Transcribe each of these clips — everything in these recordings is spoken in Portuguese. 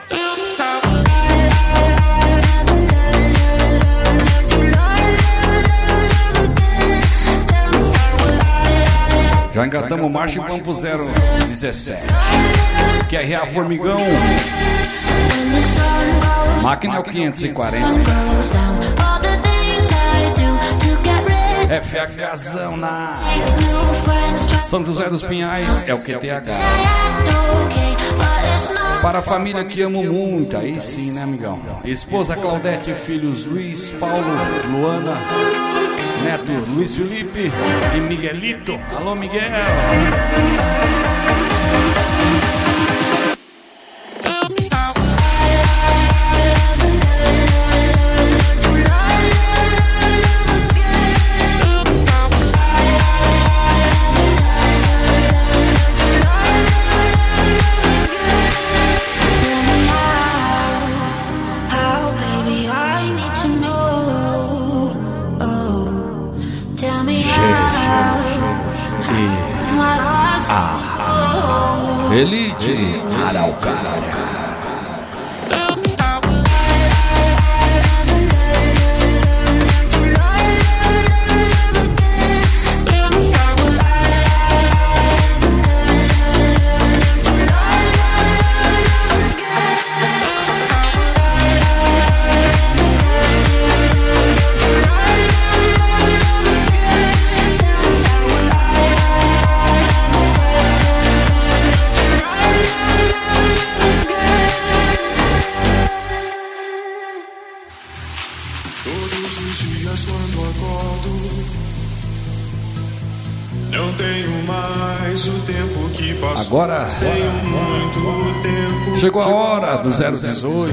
Já engatamos marcha e vamos pro 017. QRA Formigão. Máquina é o 540. FHzão na São José dos Pinhais é o QTH. Para a família que amo muito, aí sim, né, amigão? Esposa Claudete, filhos Luiz, Paulo, Luana, neto Luiz Felipe e Miguelito. Alô, Miguel. Elite Araucária. Agora chegou a hora do 018.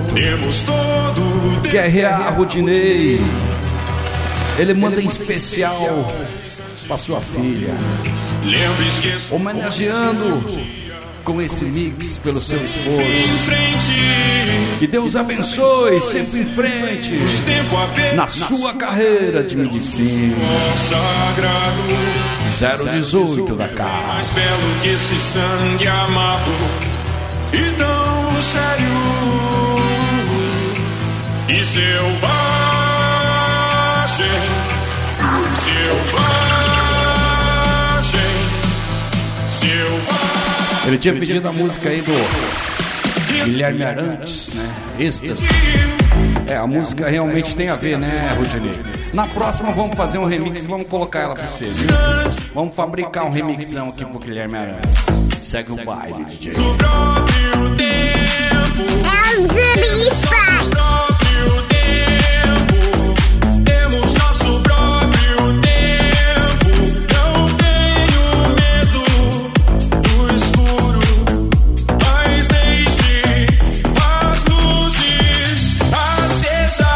QRA Rudinei. Ele manda em especial para sua filha, homenageando com esse mix pelo seu esposo. Que Deus abençoe, sempre em frente na sua carreira de medicina. 018 da casa. Mais belo que esse sangue amargo e tão sério e selvagem. Ele tinha pedido a música aí do Guilherme Arantes, né? Êxtase. A música realmente tem a ver, né, Rudinei? Na próxima vamos fazer um remix e vamos colocar ela pra você, viu? Vamos fabricar um remixão aqui pro Guilherme Arantes. Segue o baile, DJ. Temos nosso próprio tempo. Não tenho medo do escuro, mas deixe as luzes acesas.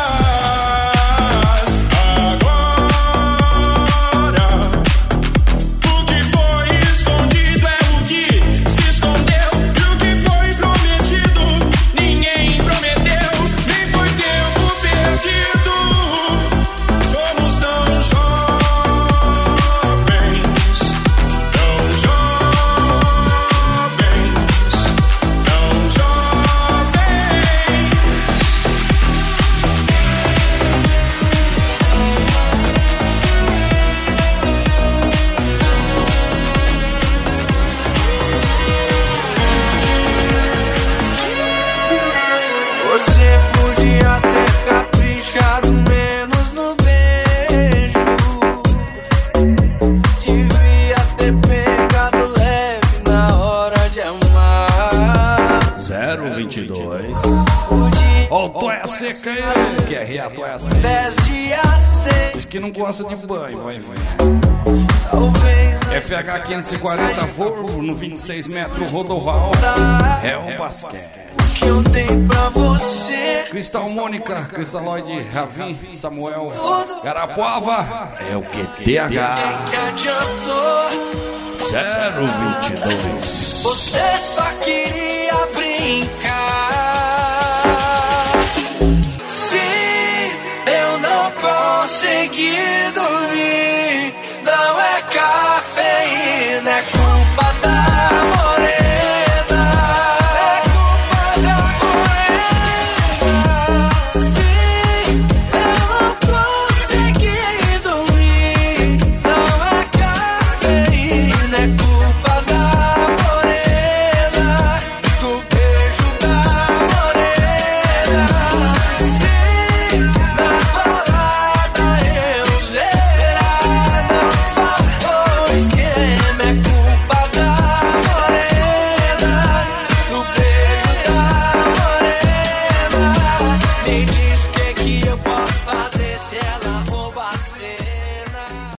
Seca ele, QRA Toia Seca. Diz que não gosta de banho, vai ver. FH 540 Volvo no 26 metros Rodoval. É o basquete. Cristal Mônica, Cristaloide, Ravim, Samuel, Garapuava. É o QTH 022. Você só queria brincar.